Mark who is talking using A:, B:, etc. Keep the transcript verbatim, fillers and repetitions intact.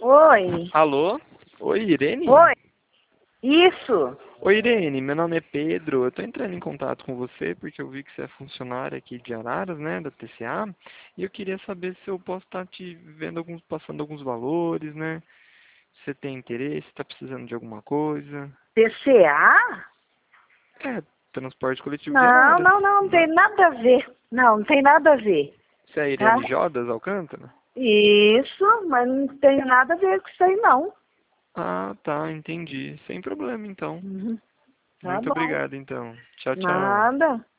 A: Oi.
B: Alô? Oi, Irene?
A: Oi. Isso.
B: Oi, Irene, meu nome é Pedro. Eu tô entrando em contato com você porque eu vi que você é funcionária aqui de Araras, né, da T C A, e eu queria saber se eu posso estar te vendo alguns, passando alguns valores, né? Você tem interesse, está precisando de alguma coisa?
A: T C A?
B: É, transporte coletivo de
A: Não,
B: Araras.
A: não, não, não tem nada a ver. Não, não tem nada a ver,
B: Você é
A: tá?
B: Irene Jodas Alcântara?
A: Isso, mas não tem nada a ver com isso aí, não.
B: Ah, tá, entendi. Sem problema, então.
A: Uhum. Tá
B: Muito
A: bom.
B: obrigado, então. Tchau, tchau.
A: Nada.